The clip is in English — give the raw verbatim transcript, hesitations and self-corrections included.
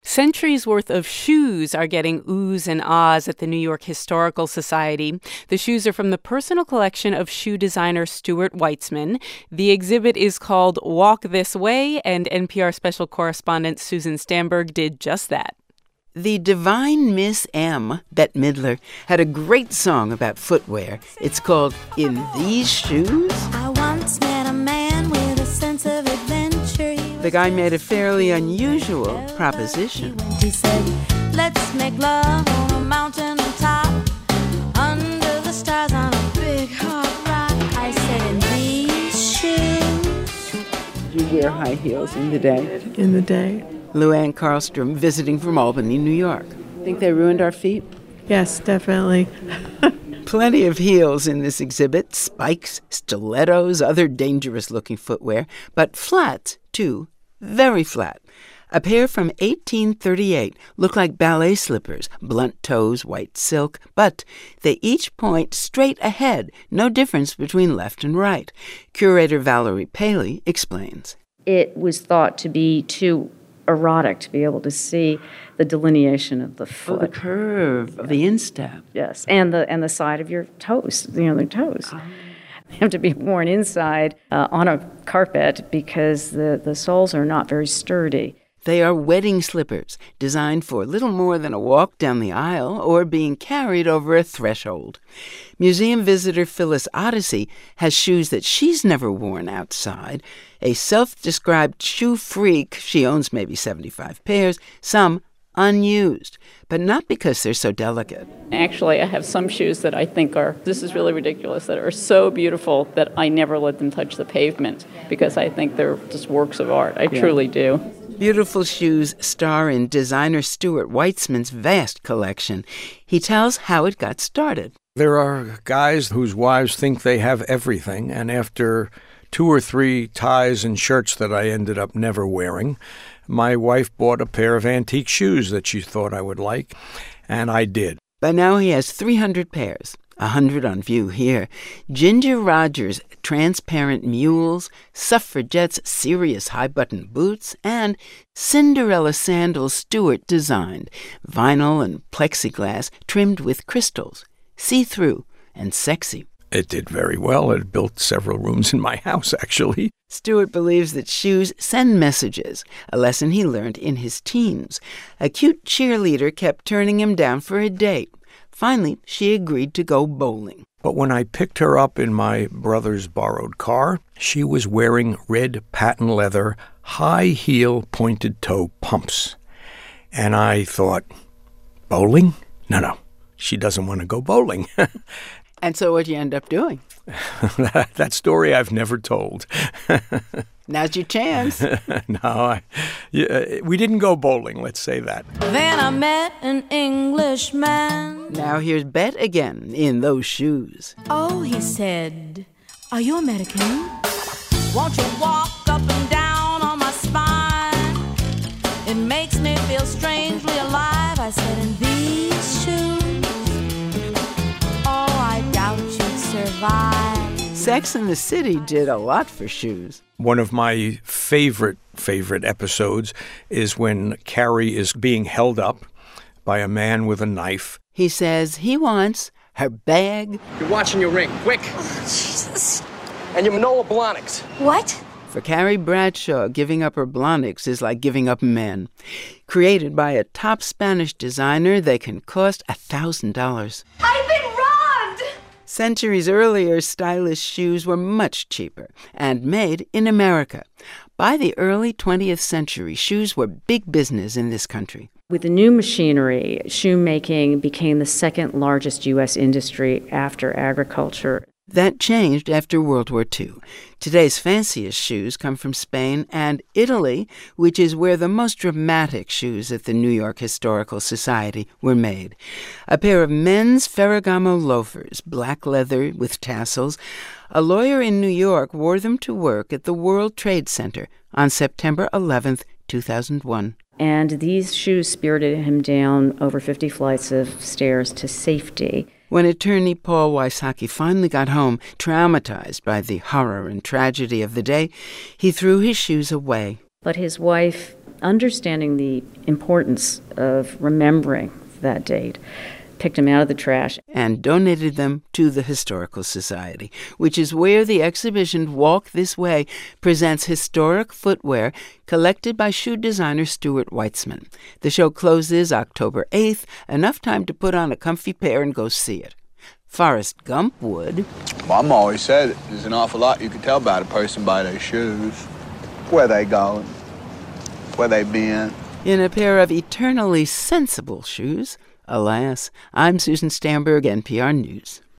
Centuries worth of shoes are getting oohs and ahs at the New York Historical Society. The shoes are from the personal collection of shoe designer Stuart Weitzman. The exhibit is called Walk This Way, and N P R special correspondent Susan Stamberg did just that. The divine Miss M, Bette Midler, had a great song about footwear. It's called In These Shoes. I once met a man with a sense of adventure. The guy made a fairly unusual proposition. He said, let's make love on a mountain top, under the stars on a big hot rock. I said, in these shoes. Did you wear high heels in the day? In the day. Luann Karlstrom, visiting from Albany, New York. Think they ruined our feet? Yes, definitely. Plenty of heels in this exhibit, spikes, stilettos, other dangerous-looking footwear, but flats, too, very flat. A pair from eighteen thirty-eight look like ballet slippers, blunt toes, white silk, but they each point straight ahead, no difference between left and right. Curator Valerie Paley explains. It was thought to be too erotic to be able to see the delineation of the foot. Oh, the curve of the instep. Yes, and the and the side of your toes, you know, the toes. Oh. They have to be worn inside uh, on a carpet because the, the soles are not very sturdy. They are wedding slippers, designed for little more than a walk down the aisle or being carried over a threshold. Museum visitor Phyllis Odyssey has shoes that she's never worn outside. A self-described shoe freak, she owns maybe seventy-five pairs, some unused, but not because they're so delicate. Actually, I have some shoes that I think are, this is really ridiculous, that are so beautiful that I never let them touch the pavement because I think they're just works of art. I yeah. truly do. Beautiful shoes star in designer Stuart Weitzman's vast collection. He tells how it got started. There are guys whose wives think they have everything, and after two or three ties and shirts that I ended up never wearing, my wife bought a pair of antique shoes that she thought I would like, and I did. By now he has three hundred pairs, one hundred on view here. Ginger Rogers' transparent mules, Suffragette's serious high-button boots, and Cinderella sandals Stuart designed, vinyl and plexiglass trimmed with crystals, see-through and sexy. It did very well. It built several rooms in my house, actually. Stuart believes that shoes send messages, a lesson he learned in his teens. A cute cheerleader kept turning him down for a date. Finally, she agreed to go bowling. But when I picked her up in my brother's borrowed car, she was wearing red patent leather, high-heel, pointed-toe pumps. And I thought, bowling? No, no, she doesn't want to go bowling. And so what'd you end up doing? That story I've never told. Now's your chance. no, I, yeah, we didn't go bowling, let's say that. Then I met an Englishman. Now here's Bette again in those shoes. Oh, he said, are you American? Won't you walk up and down on my spine? It makes me feel strangely alive. I said, in these shoes, survive. Sex and the City did a lot for shoes. One of my favorite, favorite episodes is when Carrie is being held up by a man with a knife. He says he wants her bag. You're watching your ring. Quick. Oh, Jesus. And your Manolo Blahniks. What? For Carrie Bradshaw, giving up her Blahniks is like giving up men. Created by a top Spanish designer, they can cost a thousand dollars. I've been robbed! Centuries earlier, stylish shoes were much cheaper and made in America. By the early twentieth century, shoes were big business in this country. With the new machinery, shoemaking became the second largest U S industry after agriculture. That changed after World War Two. Today's fanciest shoes come from Spain and Italy, which is where the most dramatic shoes at the New York Historical Society were made. A pair of men's Ferragamo loafers, black leather with tassels. A lawyer in New York wore them to work at the World Trade Center on September eleventh, two thousand one. And these shoes spirited him down over fifty flights of stairs to safety. When attorney Paul Wysocki finally got home, traumatized by the horror and tragedy of the day, he threw his shoes away. But his wife understanding the importance of remembering that date, picked them out of the trash and donated them to the Historical Society, which is where the exhibition Walk This Way presents historic footwear collected by shoe designer Stuart Weitzman. The show closes October eighth, enough time to put on a comfy pair and go see it. Forrest Gump would. Mom always said there's an awful lot you can tell about a person by their shoes. Where they going, where they been. In a pair of eternally sensible shoes. Alas, I'm Susan Stamberg, N P R News.